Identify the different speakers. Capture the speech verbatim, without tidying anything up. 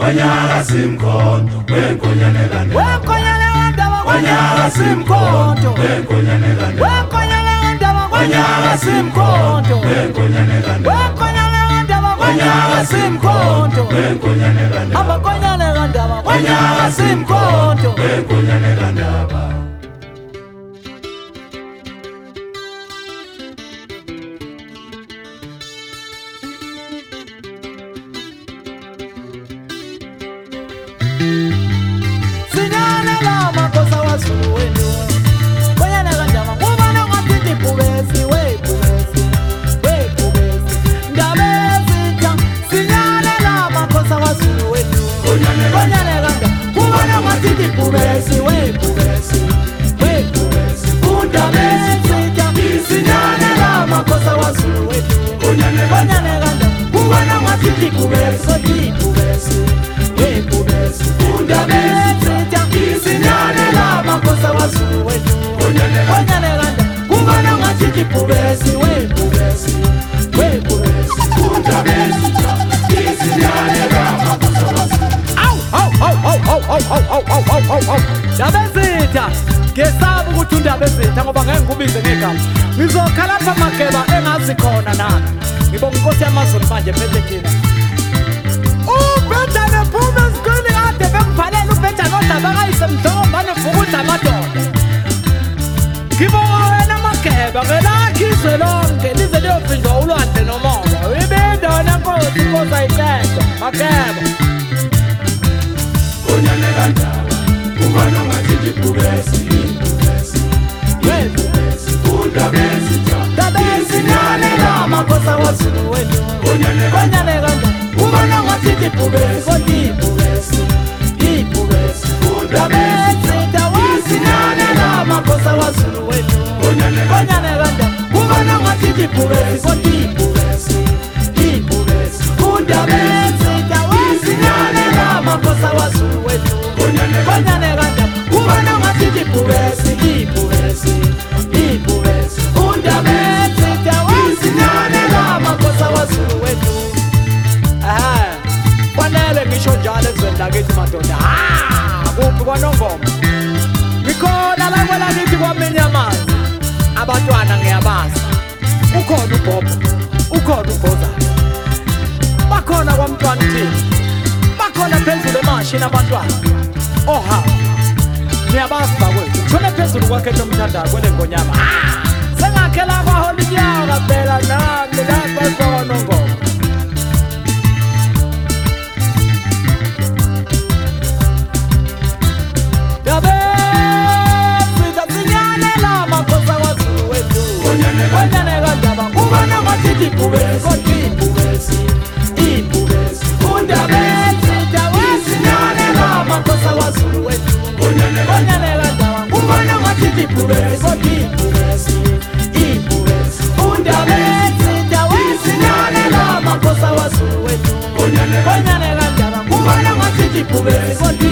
Speaker 1: Wanyaka simkhonto wenkonyane kandaba
Speaker 2: wenkonyane kandaba
Speaker 1: Wanyaka simkhonto wenkonyane kandaba
Speaker 2: wenkonyane kandaba
Speaker 1: Wanyaka simkhonto wenkonyane kandaba
Speaker 2: wenkonyane kandaba
Speaker 1: Wanyaka simkhonto wenkonyane kandaba
Speaker 2: abakonyane kandaba
Speaker 1: Wanyaka simkhonto wenkonyane kandaba
Speaker 2: Sinyane la makosa wazulu wenu Konyane kandaba Kubana mwatiti pubesi We pubesi We pubesi Ndabezita Sinyane la makosa wazulu wenu
Speaker 1: Konyane
Speaker 2: kandaba Kubana mwatiti pubesi We pubesi We pubesi Ndabezita Sinyane la makosa wazulu wenu
Speaker 1: Konyane
Speaker 2: kandaba Kubana mwatiti pubesi We pubesi We pubesi Ndabezita Sinyane la makosa wazulu wetu
Speaker 1: Konyane
Speaker 2: kandaba Kubana mwatiti pubesi We pubesi We pubesi
Speaker 1: Ndabezita Sinyane la makosa wazulu
Speaker 2: Au au au au au au au au au au au Ndabezita Ngesabu ukuthi Ndabezita ngoba ngeke ngikubize ngegama ngizokhala lapha Makeba engazi khona nami ngibonga inkosi yamaZulu manje phethe thina ubhetha nephume esikhweni kade bengibhalela ubhetha nodaba kayise mdlomba nevukuza amadoda ngibonga wena Makeba ngelakhi izwe lonke lize liyovinjwa ulwandle nomoya ibindona nkosi inkosi ayithetha Makeba
Speaker 1: Konyane kandaba Kubana mwatiti pubesi Pubesi
Speaker 2: We
Speaker 1: Pubesi Ndabezita
Speaker 2: Ndabezita la makosa wazulu wenu
Speaker 1: Konyane
Speaker 2: kandaba Kubana mwatiti pubesi We pubesi We pubesi Ndabezita Sinyane la makosa wazulu wenu
Speaker 1: Konyane
Speaker 2: kandaba Kubana mwatiti pubesi We pubesi We pubesi Ndabezita Sinyane la makosa wazulu wenu
Speaker 1: Konyane
Speaker 2: kandaba Kubana mwatiti pubesi We pubesi We pubesi Ndabezita Sinyane la makosa wazulu wenu Aha, fanele ngisho njalo ezweni lakithi madoda. Ah, kuphi kwaNongoma? Ngikhona la kwelakithi kwaMenyamani. Abantwana ngiyabazi. Ukhona uBobo, ukhona uGozana. Bakhona kwaMntwana Thini. Bakhona phezulu emashini abantwana. Oha. Niyabazi bakwethu. Ngishone phezulu kwakhe nomthandayo kwele ngonyama. Ah, sengakhela kwa Holinyaka phela nami lapha kwaNongoma.
Speaker 1: Konyane
Speaker 2: kandaba Kubana mwatiti pubesi Pubesi Pubesi Ndabezita Sinyane la makosa wazulu wetu
Speaker 1: Konyane
Speaker 2: kandaba Kubana mwatiti pubesi Pubesi Pubesi Ndabezita Sinyane la makosa wazulu wetu
Speaker 1: Konyane
Speaker 2: kandaba Kubana mwatiti pubesi